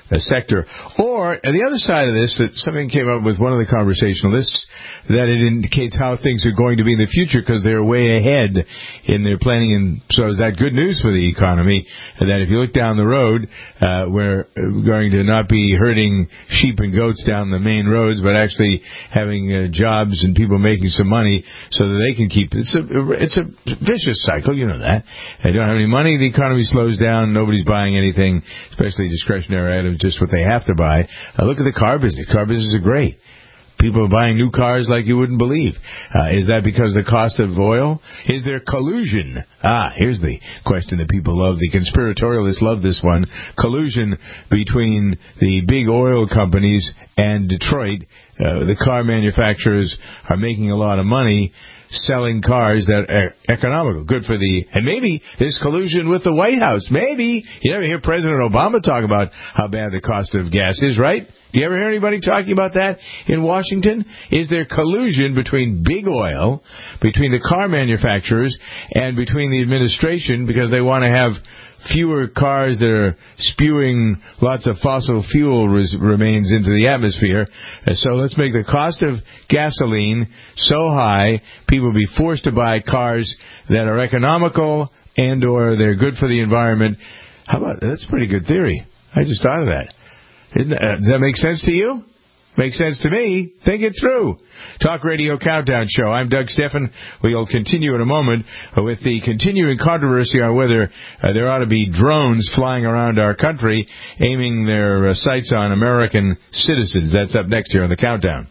uh, sector. Or the other side of this, that something came up with one of the conversationalists, that it indicates how things are going to be in the future because they're way ahead in their planning. And so is that good news for the economy? That if you look down the road, uh, we're going to not be herding sheep and goats down the main roads, but actually having uh, jobs and people making some money so that they can keep. It's a it's a vicious cycle, you know that. They don't have any money, the economy slows down, nobody's buying anything, especially discretionary items, just what they have to buy. Uh, look at the car business. Car business is great. People are buying new cars like you wouldn't believe. Uh, is that because of the cost of oil? Is there collusion? Ah, here's the question that people love. The conspiratorialists love this one. Collusion between the big oil companies and Detroit. Uh, the car manufacturers are making a lot of money selling cars that are economical, good for the, and maybe there's collusion with the White House. Maybe. You never hear President Obama talk about how bad the cost of gas is, right? Do you ever hear anybody talking about that in Washington? Is there collusion between big oil, between the car manufacturers, and between the administration because they want to have fewer cars that are spewing lots of fossil fuel res- remains into the atmosphere? Uh, so let's make the cost of gasoline so high, people will be forced to buy cars that are economical and or they're good for the environment. How about that's a pretty good theory. I just thought of that. Isn't that, uh, does that make sense to you? Makes sense to me. Think it through. Talk Radio Countdown Show. I'm Doug Steffen. We'll continue in a moment with the continuing controversy on whether uh, there ought to be drones flying around our country aiming their uh, sights on American citizens. That's up next here on the Countdown.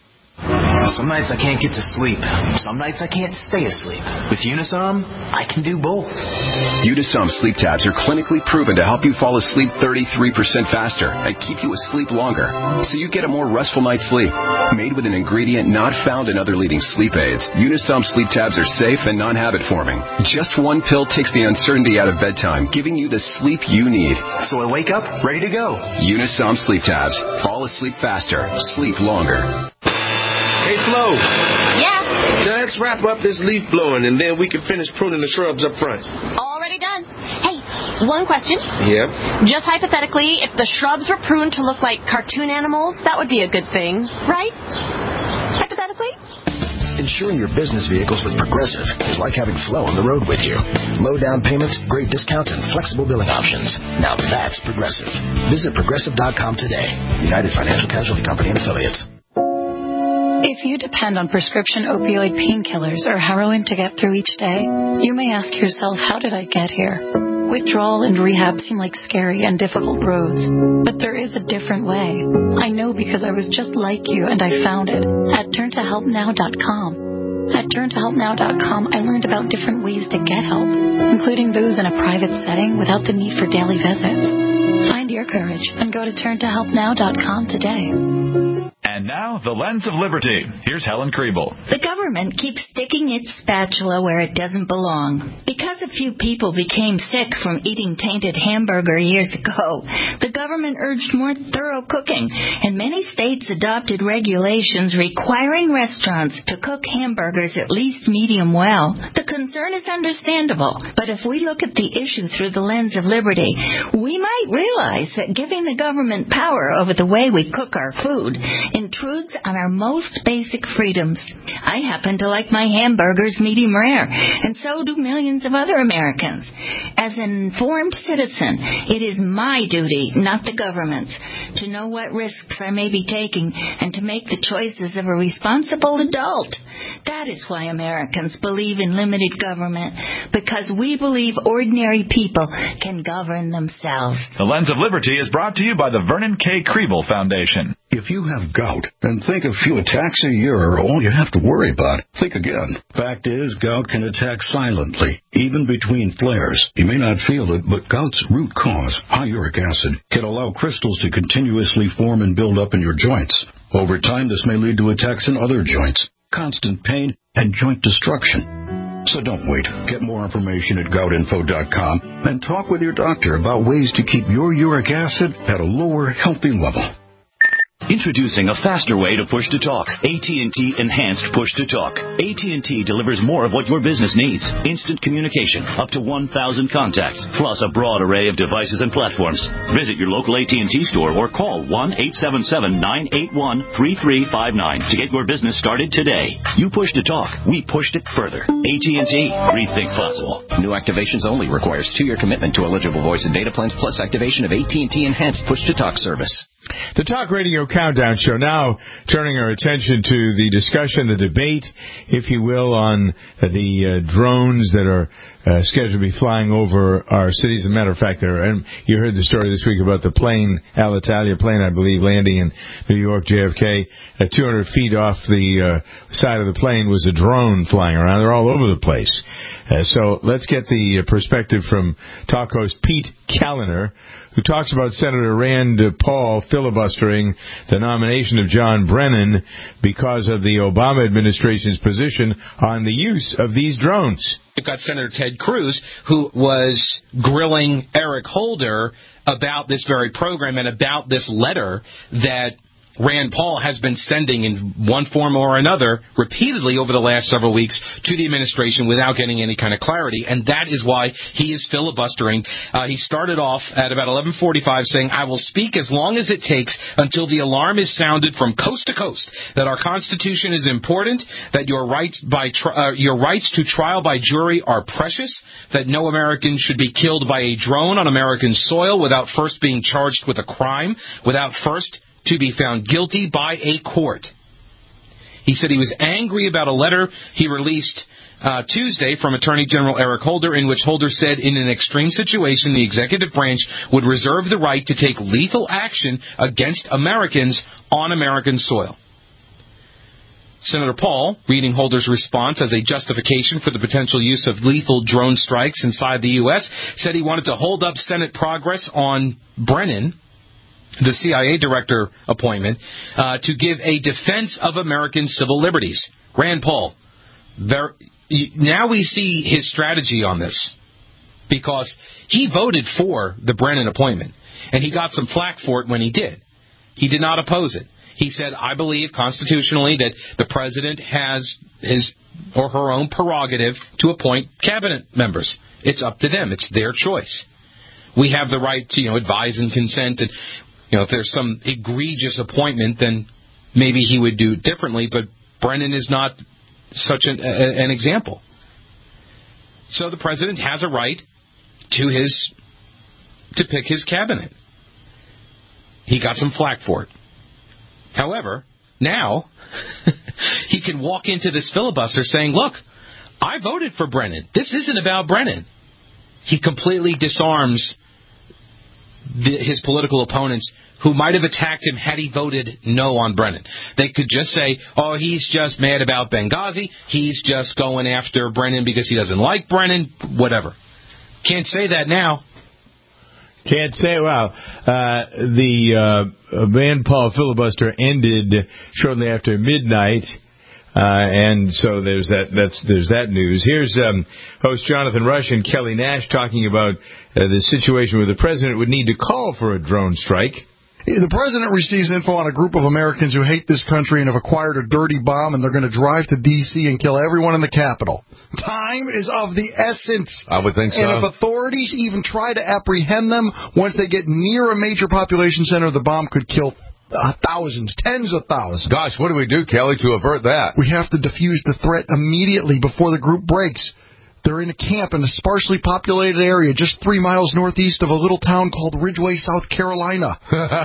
Some nights I can't get to sleep. Some nights I can't stay asleep. With Unisom, I can do both. Unisom sleep tabs are clinically proven to help you fall asleep thirty-three percent faster and keep you asleep longer, so you get a more restful night's sleep. Made with an ingredient not found in other leading sleep aids, Unisom sleep tabs are safe and non-habit forming. Just one pill takes the uncertainty out of bedtime, giving you the sleep you need. So I wake up ready to go. Unisom sleep tabs. Fall asleep faster. Sleep longer. Hey, Flo. Yeah? Now let's wrap up this leaf blowing, and then we can finish pruning the shrubs up front. Already done. Hey, one question. Yep. Just hypothetically, if the shrubs were pruned to look like cartoon animals, that would be a good thing, right? Hypothetically? Insuring your business vehicles with Progressive is like having Flo on the road with you. Low down payments, great discounts, and flexible billing options. Now that's Progressive. Visit Progressive dot com today. United Financial Casualty Company and Affiliates. If you depend on prescription opioid painkillers or heroin to get through each day, you may ask yourself, how did I get here? Withdrawal and rehab seem like scary and difficult roads, but there is a different way. I know because I was just like you and I found it at turn to help now dot com. At turn to help now dot com, I learned about different ways to get help, including those in a private setting without the need for daily visits. Find your courage and go to turn to help now dot com today. And now, the Lens of Liberty. Here's Helen Kriebel. The government keeps sticking its spatula where it doesn't belong. Because a few people became sick from eating tainted hamburger years ago, the government urged more thorough cooking, and many states adopted regulations requiring restaurants to cook hamburgers at least medium well. The concern is understandable, but if we look at the issue through the lens of liberty, we might realize that giving the government power over the way we cook our food intrudes on our most basic freedoms. I happen to like my hamburgers medium rare, and so do millions of other Americans. As an informed citizen, it is my duty, not the government's, to know what risks I may be taking and to make the choices of a responsible adult. That is why Americans believe in limited government, because we believe ordinary people can govern themselves. The Lens of Liberty is brought to you by the Vernon K. Kriebel Foundation. If you have gout, then think a few attacks a year are all you have to worry about. Think again. Fact is, gout can attack silently, even between flares. You may not feel it, but gout's root cause, high uric acid, can allow crystals to continuously form and build up in your joints. Over time, this may lead to attacks in other joints, constant pain, and joint destruction. So don't wait. Get more information at gout info dot com and talk with your doctor about ways to keep your uric acid at a lower, healthy level. Introducing a faster way to push to talk. A T and T Enhanced Push to Talk. A T and T delivers more of what your business needs. Instant communication, up to one thousand contacts, plus a broad array of devices and platforms. Visit your local A T and T store or call one eight seven seven, nine eight one, three three five nine to get your business started today. You push to talk. We pushed it further. A T and T. Rethink possible. New activations only requires two-year commitment to eligible voice and data plans plus activation of A T and T Enhanced Push to Talk service. The Talk Radio Countdown Show, now turning our attention to the discussion, the debate, if you will, on the uh, drones that are uh, scheduled to be flying over our cities. As a matter of fact, there, and you heard the story this week about the plane, Alitalia plane, I believe, landing in New York, J F K. At two hundred feet off the uh, side of the plane was a drone flying around. They're all over the place. Uh, so let's get the uh, perspective from talk host Pete Kaliner, who talks about Senator Rand Paul filibustering the nomination of John Brennan because of the Obama administration's position on the use of these drones. You've got Senator Ted Cruz, who was grilling Eric Holder about this very program and about this letter that Rand Paul has been sending in one form or another repeatedly over the last several weeks to the administration without getting any kind of clarity, and that is why he is filibustering. Uh, he started off at about eleven forty-five saying, "I will speak as long as it takes until the alarm is sounded from coast to coast that our Constitution is important, that your rights by tri- uh, your rights to trial by jury are precious, that no American should be killed by a drone on American soil without first being charged with a crime, without first to be found guilty by a court." He said he was angry about a letter he released uh, Tuesday from Attorney General Eric Holder, in which Holder said in an extreme situation the executive branch would reserve the right to take lethal action against Americans on American soil. Senator Paul, reading Holder's response as a justification for the potential use of lethal drone strikes inside the U S, said he wanted to hold up Senate progress on Brennan, the C I A director appointment, uh, to give a defense of American civil liberties. Rand Paul, there, now we see his strategy on this, because he voted for the Brennan appointment, and he got some flack for it when he did. He did not oppose it. He said, "I believe constitutionally that the president has his or her own prerogative to appoint cabinet members. It's up to them. It's their choice. We have the right to, you know, advise and consent, and you know, if there's some egregious appointment, then maybe he would do it differently, but Brennan is not such an, a, an example." So the president has a right to his to pick his cabinet. He got some flack for it. However, now he can walk into this filibuster saying, "Look, I voted for Brennan. This isn't about Brennan." He completely disarms The, his political opponents who might have attacked him had he voted no on Brennan. They could just say, "Oh, he's just mad about Benghazi. He's just going after Brennan because he doesn't like Brennan," whatever. Can't say that now. Can't say. Well, uh, the uh, Rand Paul filibuster ended shortly after midnight. Uh, and so there's that. That's there's that news. Here's um, host Jonathan Rush and Kelly Nash talking about uh, the situation where the president would need to call for a drone strike. The president receives info on a group of Americans who hate this country and have acquired a dirty bomb, and they're going to drive to D C and kill everyone in the Capitol. Time is of the essence. I would think so. And if authorities even try to apprehend them, once they get near a major population center, the bomb could kill Uh, thousands, tens of thousands. Gosh, what do we do, Kelly, to avert that? We have to defuse the threat immediately before the group breaks. They're in a camp in a sparsely populated area just three miles northeast of a little town called Ridgeway, South Carolina.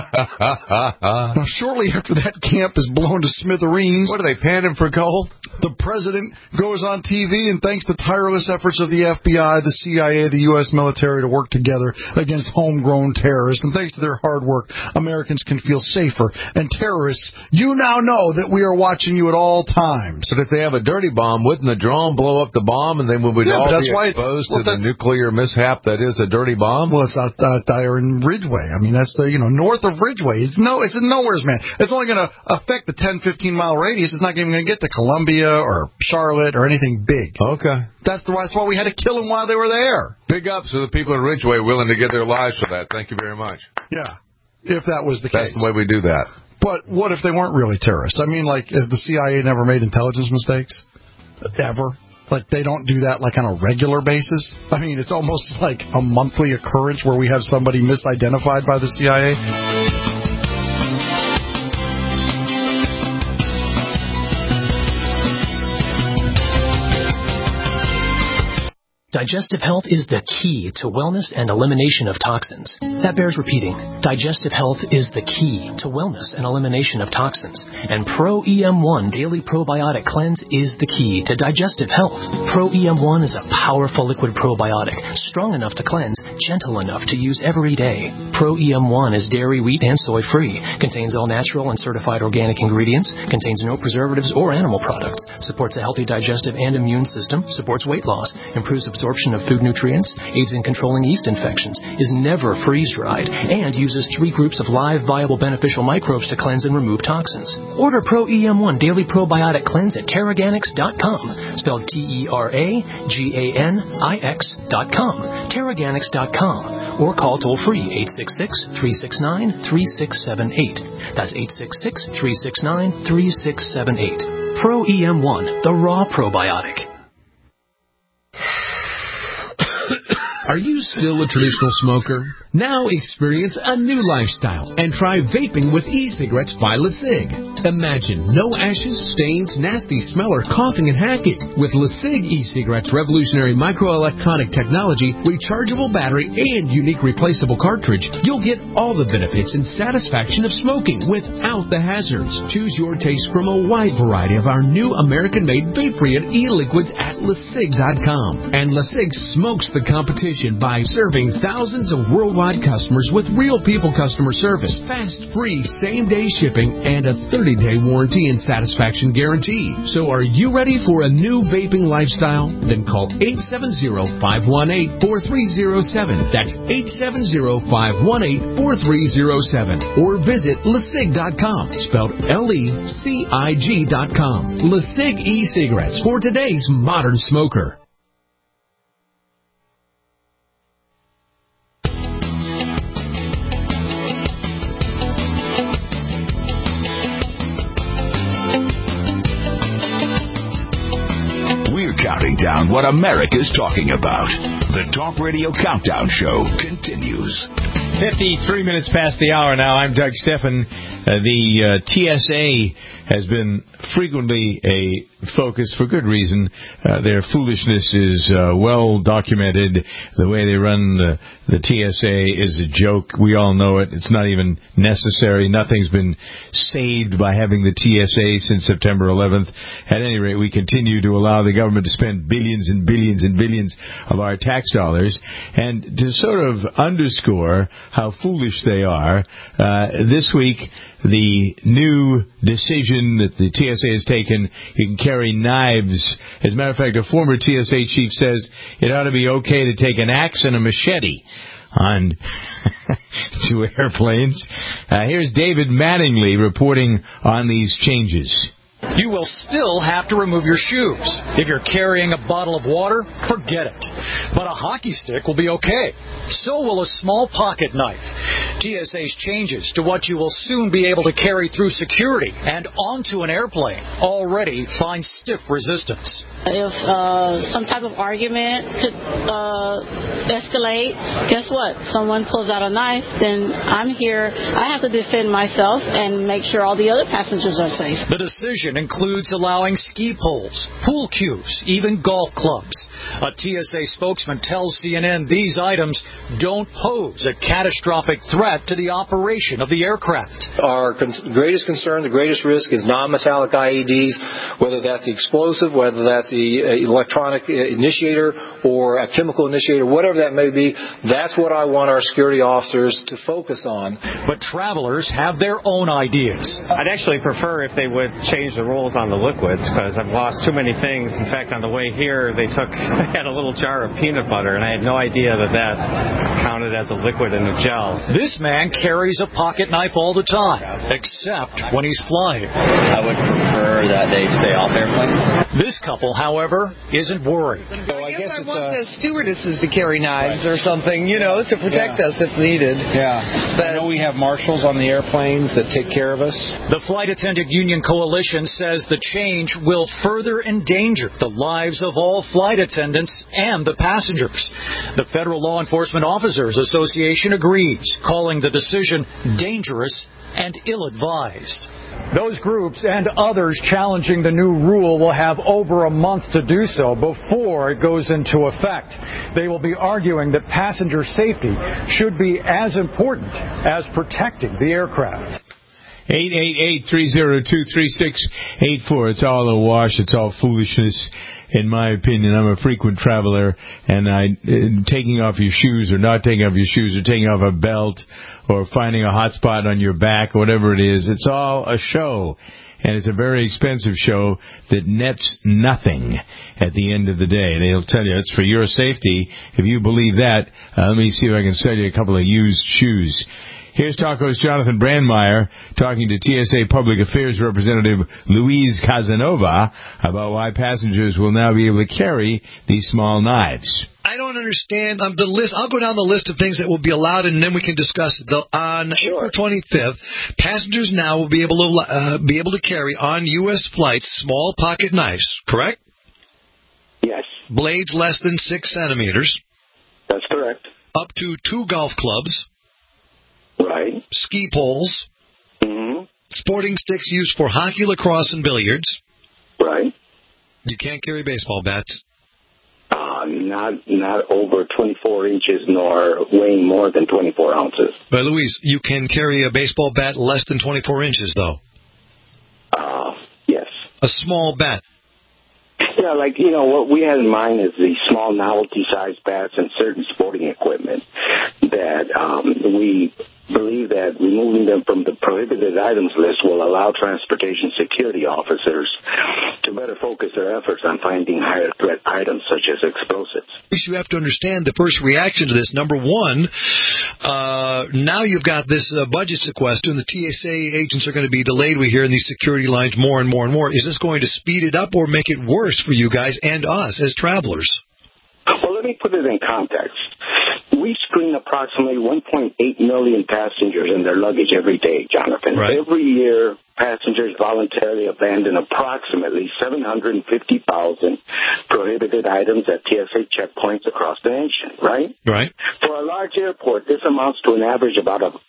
Now, shortly after that camp is blown to smithereens... What, are they panning for gold? The president goes on T V and thanks the tireless efforts of the F B I, the C I A, the U S military to work together against homegrown terrorists. And thanks to their hard work, Americans can feel safer. And terrorists, you now know that we are watching you at all times. But if they have a dirty bomb, wouldn't the drone blow up the bomb and then we would yeah, all that's be why exposed well, to the nuclear mishap that is a dirty bomb? Well, it's out, out there in Ridgeway. I mean, that's the, you know, north of Ridgeway. It's no, it's in nowheres, man. It's only going to affect the ten, fifteen mile radius. It's not even going to get to Columbia or Charlotte or anything big. Okay. That's, the, that's why we had to kill them while they were there. Big ups to the people in Ridgeway willing to give their lives for that. Thank you very much. Yeah, if that was the That's case. That's the way we do that. But what if they weren't really terrorists? I mean, like, has the C I A never made intelligence mistakes? Ever? Like, they don't do that, like, on a regular basis? I mean, it's almost like a monthly occurrence where we have somebody misidentified by the C I A. Digestive health is the key to wellness and elimination of toxins. That bears repeating. Digestive health is the key to wellness and elimination of toxins. And Pro E M one Daily Probiotic Cleanse is the key to digestive health. Pro E M one is a powerful liquid probiotic, strong enough to cleanse, gentle enough to use every day. Pro E M one is dairy, wheat, and soy-free, contains all natural and certified organic ingredients, contains no preservatives or animal products, supports a healthy digestive and immune system, supports weight loss, improves absorption of food nutrients, aids in controlling yeast infections, is never freeze-dried, and uses three groups of live, viable, beneficial microbes to cleanse and remove toxins. Order Pro E M one Daily Probiotic Cleanse at Terraganix dot com, spelled T E R A G A N I X dot com, Terraganix dot com, or call toll-free eight six six, three six nine, three six seven eight. That's eight six six, three six nine, three six seven eight. Pro E M one, the raw probiotic. Are you still a traditional smoker? Now experience a new lifestyle and try vaping with e-cigarettes by LeSig. Imagine no ashes, stains, nasty smell, or coughing and hacking. With LeSig e-cigarettes' revolutionary microelectronic technology, rechargeable battery, and unique replaceable cartridge, you'll get all the benefits and satisfaction of smoking without the hazards. Choose your taste from a wide variety of our new American-made vape-free e-liquids at LeSig dot com. And LeSig smokes the competition by serving thousands of worldwide customers with real people customer service, fast, free, same-day shipping, and a thirty-day warranty and satisfaction guarantee. So are you ready for a new vaping lifestyle? Then call eight seven zero, five one eight, four three zero seven. That's eight seven zero, five one eight, four three zero seven. Or visit LeSig dot com, spelled L E C I G dot com. LeSig e-cigarettes for today's modern smoker. Counting down what America's talking about. The Talk Radio Countdown Show continues. fifty-three minutes past the hour now. I'm Doug Steffen. Uh, the uh, T S A has been frequently a focus for good reason. Uh, their foolishness is uh, well documented. The way they run the, the T S A is a joke. We all know it. It's not even necessary. Nothing's been saved by having the T S A since September eleventh. At any rate, we continue to allow the government to spend billions and billions and billions of our tax dollars. And to sort of underscore how foolish they are, uh, this week, the new decision that the T S A has taken, you can carry knives. As a matter of fact, a former T S A chief says it ought to be okay to take an axe and a machete on to airplanes. Uh, here's David Mattingly reporting on these changes. You will still have to remove your shoes. If you're carrying a bottle of water, forget it. But a hockey stick will be okay. So will a small pocket knife. T S A's changes to what you will soon be able to carry through security and onto an airplane already find stiff resistance. If uh, some type of argument could uh, escalate, guess what? Someone pulls out a knife, then I'm here. I have to defend myself and make sure all the other passengers are safe. The decision includes allowing ski poles, pool cues, even golf clubs. A T S A spokesman tells C N N these items don't pose a catastrophic threat to the operation of the aircraft. Our con- greatest concern, the greatest risk is non-metallic I E Ds, whether that's the explosive, whether that's the uh, electronic initiator or a chemical initiator, whatever that may be. That's what I want our security officers to focus on. But travelers have their own ideas. I'd actually prefer if they would change the rules on the liquids, because I've lost too many things. In fact, on the way here, they took, I had a little jar of peanut butter, and I had no idea that that counted as a liquid in a gel. This man carries a pocket knife all the time, except when he's flying. I would prefer that they stay off airplanes. This couple, however, isn't worried. So I guess I want uh, the stewardesses to carry knives or something, you know, to protect yeah. us if needed. Yeah. But we have marshals on the airplanes that take care of us. The Flight Attendant Union Coalition says the change will further endanger the lives of all flight attendants and the passengers. The Federal Law Enforcement Officers Association agrees, calling the decision dangerous and ill-advised. Those groups and others challenging the new rule will have over a month to do so before it goes into effect. They will be arguing that passenger safety should be as important as protecting the aircraft. eight eight eight, three oh two, three six eight four. It's all a wash. It's all foolishness, in my opinion. I'm a frequent traveler, and I uh, taking off your shoes or not taking off your shoes or taking off a belt or finding a hot spot on your back or whatever it is, it's all a show. And it's a very expensive show that nets nothing at the end of the day. They'll tell you it's for your safety. If you believe that, uh, let me see if I can sell you a couple of used shoes. Here's Talk Host Jonathan Brandmeier talking to T S A Public Affairs Representative Louise Casanova about why passengers will now be able to carry these small knives. I don't understand um, the list. I'll go down the list of things that will be allowed, and then we can discuss it. The, on sure. April twenty-fifth, passengers now will be able to uh, be able to carry on U S flights small pocket knives. Correct? Yes. Blades less than six centimeters. That's correct. Up to two golf clubs. Right. Ski poles. Mm-hmm. Sporting sticks used for hockey, lacrosse, and billiards. Right. You can't carry baseball bats. Uh, not not over twenty-four inches, nor weighing more than twenty-four ounces. But Louise, you can carry a baseball bat less than twenty-four inches, though. Uh, yes. A small bat. Yeah, like, you know, what we had in mind is the small novelty-sized bats and certain sporting equipment that um, we believe that removing them from the prohibited items list will allow transportation security officers to better focus their efforts on finding higher threat items such as explosives. You have to understand the first reaction to this. Number one, uh, now you've got this uh, budget sequester, and the T S A agents are going to be delayed. We hear in these security lines more and more and more. Is this going to speed it up or make it worse for you guys and us as travelers? Well, let me put it in context. We screen approximately one point eight million passengers and their luggage every day, Jonathan. Right. Every year, passengers voluntarily abandon approximately seven hundred fifty thousand prohibited items at T S A checkpoints across the nation, right? Right. For a large airport, this amounts to an average about a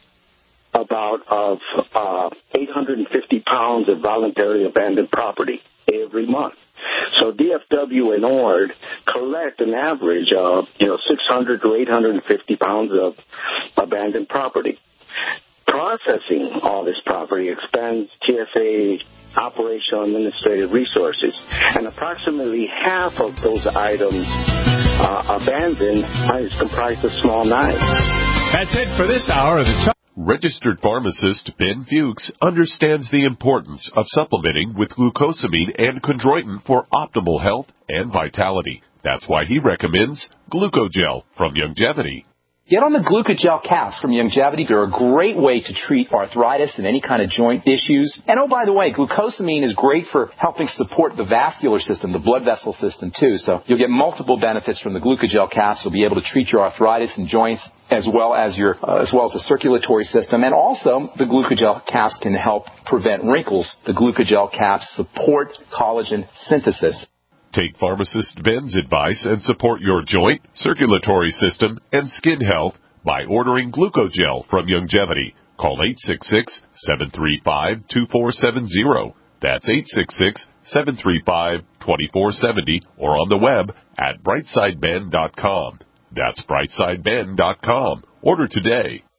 about of uh, eight hundred fifty pounds of voluntarily abandoned property every month. So D F W and O R D collect an average of, you know, six hundred to eight hundred fifty pounds of abandoned property. Processing all this property expends T S A operational administrative resources, and approximately half of those items uh, abandoned is comprised of small knives. That's it for this hour of the Talk. Registered pharmacist Ben Fuchs understands the importance of supplementing with glucosamine and chondroitin for optimal health and vitality. That's why he recommends Glucogel from Youngevity. Get on the Glucogel caps from Youngevity. They're a great way to treat arthritis and any kind of joint issues. And oh, by the way, glucosamine is great for helping support the vascular system, the blood vessel system, too. So you'll get multiple benefits from the Glucogel caps. You'll be able to treat your arthritis and joints as well as your uh, as well as the circulatory system. And also, the Glucogel caps can help prevent wrinkles. The Glucogel caps support collagen synthesis. Take pharmacist Ben's advice and support your joint, circulatory system, and skin health by ordering Glucogel from Youngevity. Call eight six six, seven three five, two four seven zero. That's eight six six, seven three five, two four seven zero or on the web at brightside ben dot com. That's brightside ben dot com. Order today.